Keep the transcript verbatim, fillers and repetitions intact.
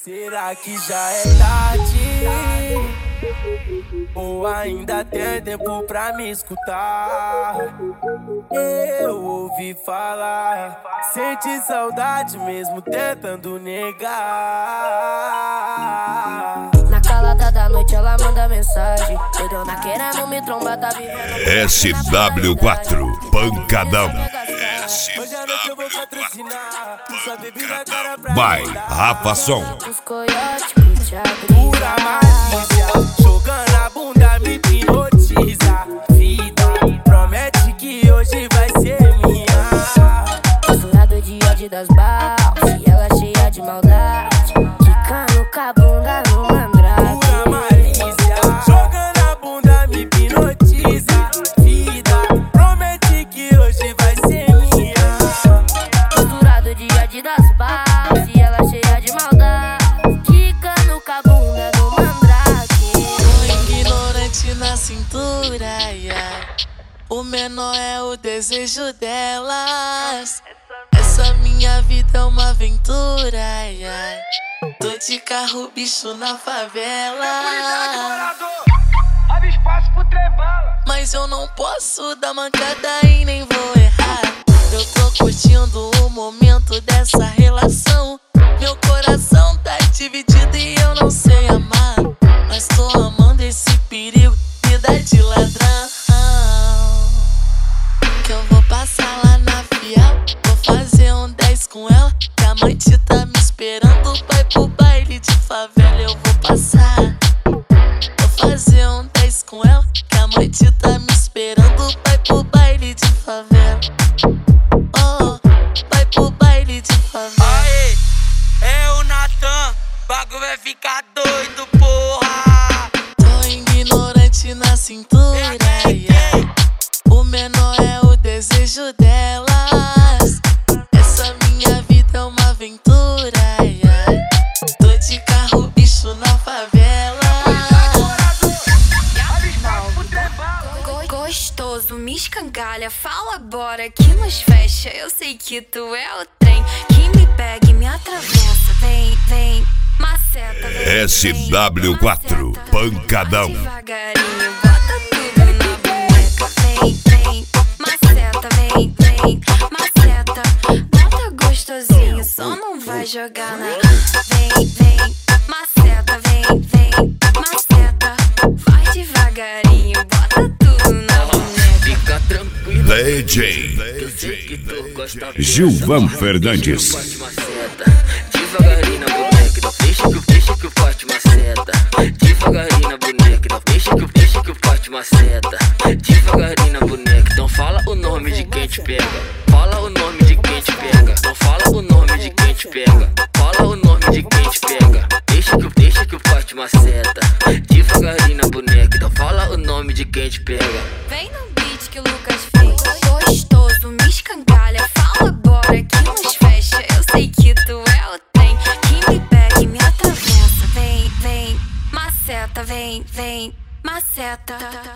Será que já é tarde? Ou ainda tem tempo pra me escutar? Eu ouvi falar, sente saudade mesmo tentando negar. Na calada da noite ela manda mensagem, doidona querendo me trombar, tá vivendo S W quatro Pancadão. Hoje à noite eu vou patrocinar sua bebida cara pra Vai, Rafa Som. os coiotes que te abrem. pura malícia, jogando a bunda me hipnotiza. Vida, promete que hoje vai ser minha. Misturado de ódio das balas, e ela cheia de maldade, quicando com a bunda no mandrake. Pura malícia, jogando a bunda me hipnotiza. Vida, promete que hoje vai ser minha. Misturado de ódio das balas, e ela cheia de maldade, quicando com a bunda no mandrake. Tô ignorante na cintura, ai, ai. O menor é o desejo delas. Essa minha vida é uma aventura, ai, ai. Tô de carro, bicho, na favela. Abre espaço pro trem-bala. Mas eu não posso dar mancada e nem vou errar. Eu tô curtindo o momento dessa relação. Meu coração tá dividido e eu não sei amar. Mas tô amando esse perigo, vida de ladrão. Que eu vou passar lá na Fiel, vou fazer um dez com ela. Que a amante tá me esperando, vai pro baile de favela. Eu vou passar, vou fazer um dez com ela. Que a amante tá me esperando, vai pro baile de favela. Oh, vai pro baile de favela. Aê, é o Natan, bagulho vai ficar doido, porra. Tô ignorante na cintura, ai, ai. O menor é o desejo delas. Essa minha vida é uma aventura, ai, ai. Tô de carro, bicho, na favela. Gostoso, me escangalha, fala bora que nos fecha. Eu sei que tu é o trem que me pega e me atravessa. Vem, vem, maceta, vem, S W quatro maceta. Pancadão. Vai devagarinho, bota tudo na boneca. Vem, vem, maceta, vem, vem, maceta. Bota gostosinho, só não vai jogar na. Vem, vem, maceta, vem, vem, maceta. Vai devagarinho, bota tudo na boneca. Fica tranquilo, D J eu sei que tu gosta. Gilvan Fernandes. Forte maceta, devagarinho na boneca. Não deixa que o deixa que o forte maceta. Devagarinho na boneca. Não deixa que o deixa que o forte maceta. Devagarinho na boneca. Então fala o nome de quem te pega. Fala o nome de quem te pega. Então fala o nome de quem te pega. Fala o nome de quem te pega. Deixa que o deixa que o forte maceta. Devagarinho na boneca. Então fala o nome de quem te pega. Vem no beat que o Lucas fez. Gostoso, me escangalha, fala bora que nos fecha. Eu sei que tu é o trem que me pega e me atravessa. Vem, vem, maceta, vem, vem, maceta.